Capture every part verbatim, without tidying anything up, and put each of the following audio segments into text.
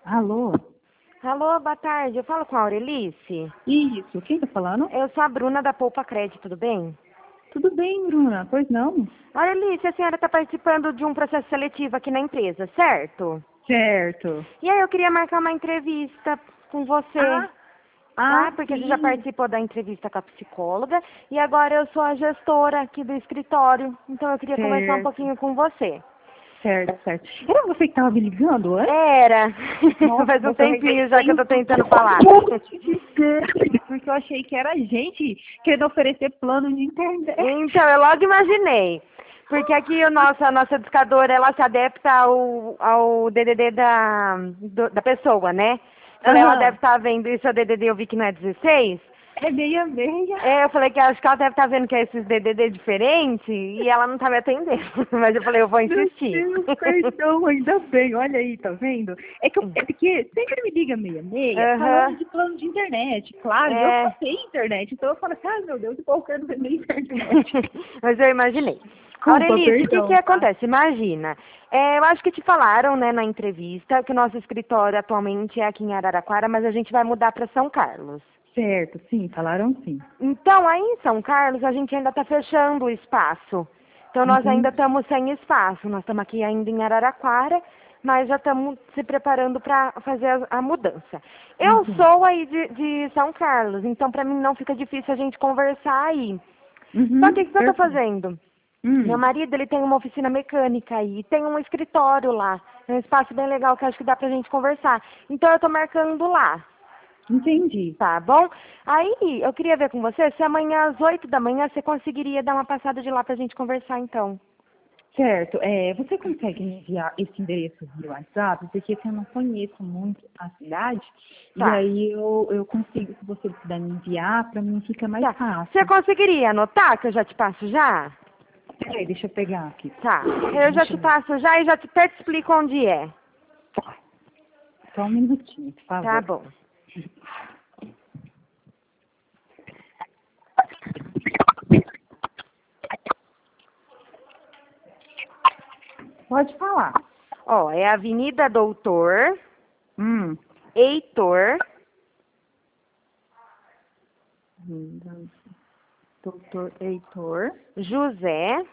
Alô? Alô, boa tarde. Eu falo com a Aurelice. Isso, quem tá falando? Eu sou a Bruna da Poupa Crédito, tudo bem? Tudo bem, Bruna, pois não? Aurelice, a senhora está participando de um processo seletivo aqui na empresa, certo? Certo. E aí eu queria marcar uma entrevista com você, Ah, ah, tá? Porque você já sim. participou da entrevista com a psicóloga e agora eu sou a gestora aqui do escritório, então eu queria conversar um Certo, pouquinho com você. certo, certo. Era você que tava me ligando antes? Era. Nossa, Faz um você tempinho já que eu rejeitei tô tentando falar. um monte de vezes, porque eu achei que era gente querendo oferecer plano de internet. Então, eu logo imaginei. Porque aqui o nosso, a nossa educadora, ela se adapta ao, ao D D D da, do- da pessoa, né? Falei, ela deve Aham, estar vendo isso, o D D D eu vi que não é dezesseis. é meia meia. É, eu falei que acho que ela deve estar vendo que é esses D D D diferentes e ela não tá me atendendo. Mas eu falei, eu vou Meu insistir. Deus, perdão, ainda bem, olha aí, tá vendo? É que eu, é porque sempre me liga meia meia falando Aham. de plano de internet, claro, e eu só É. tenho internet, então eu falo assim, ai meu Deus, o povo querendo vender internet. Mas eu imaginei. Desculpa, Aurelice, o que que perdão, tá? acontece? Imagina, é, eu acho que te falaram, né, na entrevista, que o nosso escritório atualmente é aqui em Araraquara, mas a gente vai mudar para São Carlos. Certo, sim, falaram sim. Então, aí em São Carlos, a gente ainda está fechando o espaço. Então, nós ainda Entendi. estamos sem espaço. Nós estamos aqui ainda em Araraquara, mas já estamos se preparando para fazer a, a mudança. Eu Entendi. sou aí de, de São Carlos, então para mim não fica difícil a gente conversar aí. Só que o Uhum, que eu estou perfeito. fazendo? Meu Hum, marido, ele tem uma oficina mecânica aí, tem um escritório lá. É um espaço bem legal que acho que dá pra gente conversar. Então eu tô marcando lá, entendi. tá bom? Aí eu queria ver com você se amanhã às oito da manhã você conseguiria dar uma passada de lá pra gente conversar então. Certo, é, você consegue me enviar esse endereço via WhatsApp? Porque assim, eu não conheço muito a cidade, e Tá, aí eu, eu consigo, se você puder me enviar, para mim fica mais tá. Você fácil. conseguiria anotar que eu já te passo já? Peraí, deixa eu pegar aqui. Tá. Eu já Deixa te eu... passo já e já te, até te explico onde é. Tá, só um minutinho, por Tá favor. bom. Pode falar. Ó, é Avenida Doutor Hum. Heitor Doutor Heitor José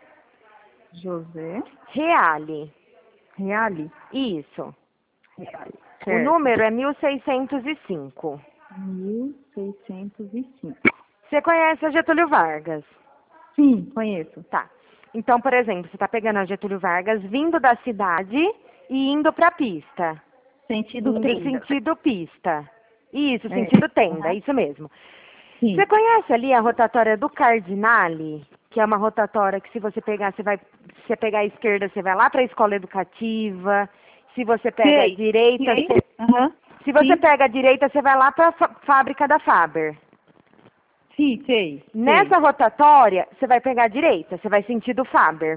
José Reale. Reale. Isso. Reale. O Certo. número é mil seiscentos e cinco. Mil seiscentos e cinco. Você conhece a Getúlio Vargas? Sim, conheço. Tá. Então, por exemplo, você está pegando a Getúlio Vargas vindo da cidade e indo para a pista. Sentido Indo tenda. sentido pista. Isso, É. sentido tenda, Aham. isso mesmo. Você Sim. conhece ali a rotatória do Cardinale? Que é uma rotatória que se você pegar, você vai, se você pegar a esquerda, você vai lá para a escola educativa. Se você pega a Sei. direita, Sei. você, Aham. se você Sim. pega a direita, você vai lá para a fábrica da Faber. Sim, sei. Nessa Sei. rotatória, você vai pegar a direita, você vai sentido Faber.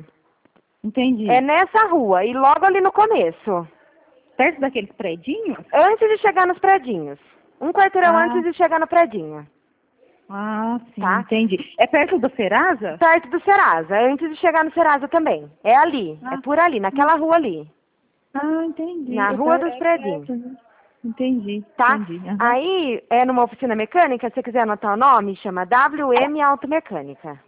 É Entendi. nessa rua e logo ali no começo, Perto daqueles predinhos? antes de chegar nos predinhos. Um quarteirão antes Ah. de chegar no predinho, Ah, sim, tá? entendi. É perto do Serasa? Perto do Serasa, antes de chegar no Serasa também. É ali, é Ah. por ali, naquela rua ali, Ah, entendi. na É, rua per- dos é predinhos, perto, né? Entendi, tá? entendi. Aham. Aí, é numa oficina mecânica, se você quiser anotar o nome, chama W M Automecânica.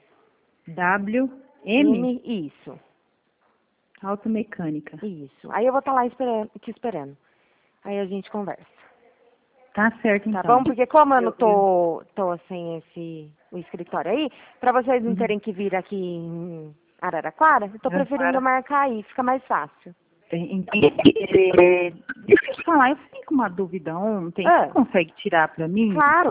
W M M, isso, Automecânica. isso. Aí eu vou estar lá esperando, te esperando. Aí a gente conversa. Tá certo, Tá então. bom? Porque como eu não Eu, eu... tô, tô sem esse, o escritório aí, pra vocês não Uhum. terem que vir aqui em Araraquara, eu tô Era preferindo para... marcar aí, fica mais fácil. Entendi. É, deixa eu te falar, eu fiquei com uma dúvida ontem. Você Ah, consegue tirar para mim? claro,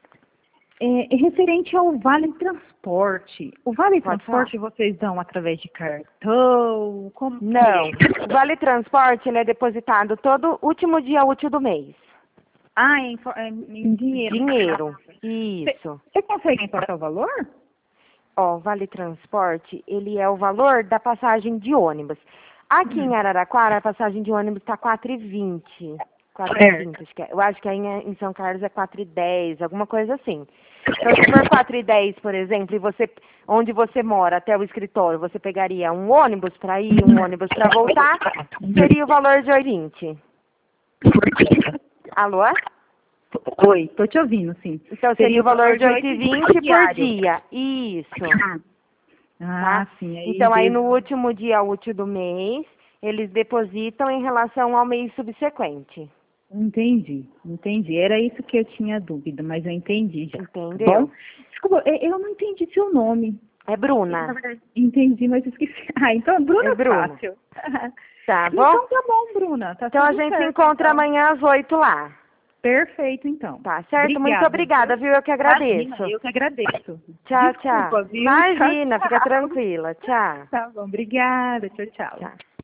É, é referente ao Vale Transporte. O Vale pode falar. Transporte vocês dão através de cartão? Como que é? Não, o Vale Transporte, ele é depositado todo último dia útil do mês. Ah, em, fo- é em dinheiro. Dinheiro, Você isso. você consegue importar o valor? Ó, o Vale Transporte, ele é o valor da passagem de ônibus. Aqui em Hum, Araraquara, a passagem de ônibus está quatro e vinte. quatro e certo. vinte, acho que é. Eu acho que aí em em São Carlos é quatro e dez, alguma coisa assim. Então, se for quatro e dez, por exemplo, e você, onde você mora até o escritório, você pegaria um ônibus para ir, um ônibus para voltar, seria o valor de oito e vinte. Alô? Oi, tô te ouvindo, sim. Então seria o valor de oito e vinte por dia. Isso. Ah, Tá? sim. Aí Então aí desde- no último dia útil do mês, eles depositam em relação ao mês subsequente. Entendi, entendi. Era isso que eu tinha dúvida, mas eu entendi já. Tá Entendeu? bom? Desculpa, eu eu não entendi seu nome. É Na Bruna. verdade, entendi, mas esqueci. Ah, então Bruna É é Bruna. fácil. Tá bom? Então tá bom, Bruna. Tá Então a tudo gente se certo, encontra então. amanhã às oito lá. Perfeito, então. Tá certo? Muito Obrigada, obrigada, viu? viu? Eu que Imagina, agradeço. eu que agradeço. Tchau, tchau. Desculpa, viu? Tchau, Imagina, fica tchau. tranquila. Tchau. Tá bom, obrigada. Tchau, tchau. Tchau.